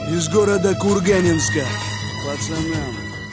из города Курганинска пацанам.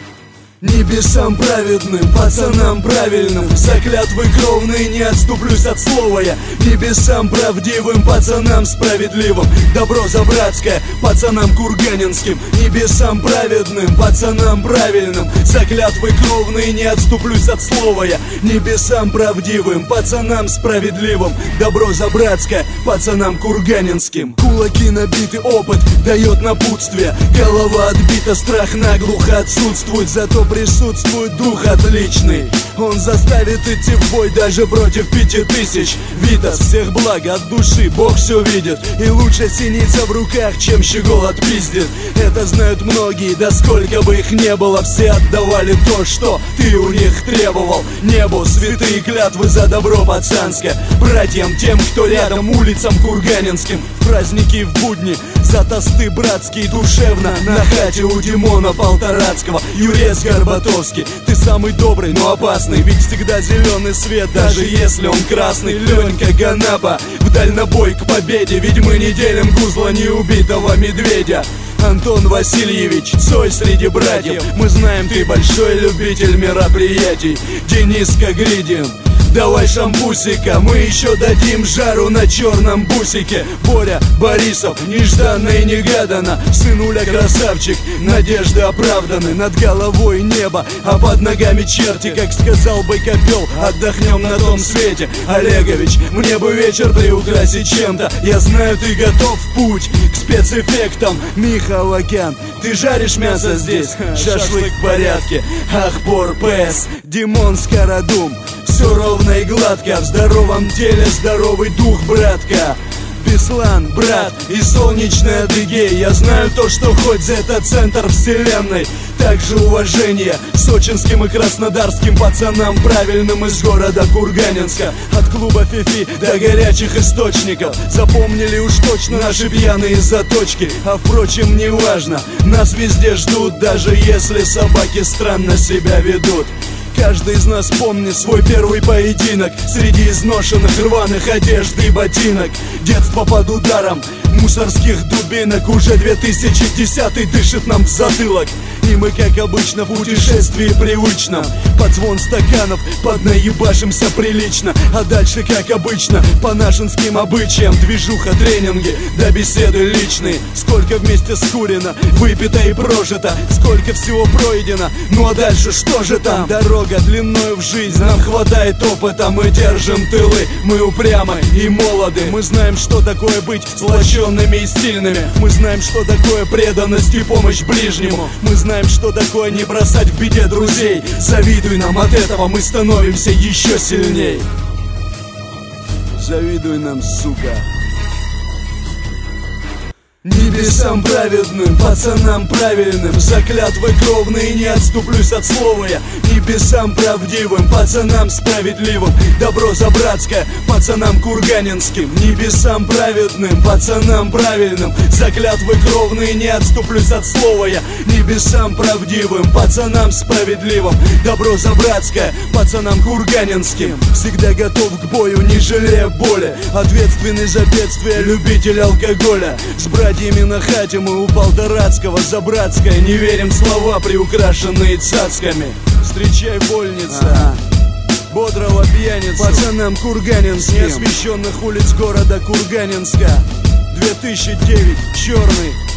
Небесам праведным, пацанам правильным, за клятвы кровные не отступлюсь от слова я. Небесам правдивым, пацанам справедливым, добро за братское, пацанам курганинским. Небесам праведным, пацанам правильным, за клятвы кровные не отступлюсь от слова я. Небесам правдивым, пацанам справедливым, добро за братское, пацанам курганинским. Кулаки набиты, опыт дает напутствие, голова отбита, страх наглухо отсутствует, зато присутствует дух отличный. Он заставит идти в бой даже против 5000. Витас, всех благ от души, Бог все видит. И лучше синица в руках, чем щегол отпиздит. Это знают многие, да сколько бы их не было, все отдавали то, что ты у них требовал. Небу святые клятвы за добро пацанское, братьям тем, кто рядом, улицам курганинским. В праздники и в будни за тосты братские, душевно на хате у Димона Полторацкого. Юрец Горбатовский, ты самый добрый, но опасный, ведь всегда зеленый свет, даже если он красный. Ленька Ганапа, в дальнобой к победе, ведь мы не делим гузла неубитого медведя. Антон Васильевич, Цой среди братьев, мы знаем, ты большой любитель мероприятий. Денис Кагридин, давай шампусика, мы еще дадим жару на черном бусике. Боря Борисов, нежданно и негаданно, сынуля красавчик, надежды оправданы. Над головой небо, а под ногами черти, как сказал бы Копел, отдохнем на том свете. Олегович, мне бы вечер приукрасить чем-то, я знаю, ты готов в путь к спецэффектам. Миха Лакян, ты жаришь мясо здесь, шашлык в порядке. Ахпор ПС, Димон Скородум, все ровно и гладко, в здоровом теле здоровый дух, братка. Беслан, брат, и солнечный Адыгей, я знаю то, что хоть за это центр вселенной. Также уважение сочинским и краснодарским пацанам правильным из города Курганинска. От клуба Фифи до горячих источников, запомнили уж точно наши пьяные заточки. А впрочем, не важно, нас везде ждут, даже если собаки странно себя ведут. Каждый из нас помнит свой первый поединок среди изношенных рваных одежд и ботинок. Детство под ударом мусорских дубинок, уже 2010 дышит нам в затылок. И мы, как обычно, в путешествии привычном, под звон стаканов поднаебашимся прилично. А дальше, как обычно, по нашинским обычаям, движуха, тренинги, да беседы личные. Сколько вместе скурено, выпито и прожито, сколько всего пройдено. Ну а дальше что же там? Дорога длиною в жизнь, нам хватает опыта, мы держим тылы, мы упрямы и молоды. Мы знаем, что такое быть сплоченными и сильными. Мы знаем, что такое преданность и помощь ближнему. Мы знаем, что такое не бросать в беде друзей. Завидуй нам, от этого мы становимся еще сильней. Завидуй нам, сука. Небесам праведным, пацанам правильным, за клятвы кровные не отступлюсь от слова я. Небесам правдивым, пацанам справедливым, добро за братское, пацанам курганинским. Небесам праведным, пацанам правильным, за клятвы кровные не отступлюсь от слова я. Небесам правдивым, пацанам справедливым, добро за братское, пацанам курганинским. Всегда готов к бою, не жалея боли, ответственный за бедствие, любитель алкоголя. С братьями на хате мы у Полторацкого за братское, не верим в слова, приукрашенные цацками. Встречай вольница, бодрого пьяницу, пацанам курганинским, неосвещенных улиц города Курганинска. 2009, черный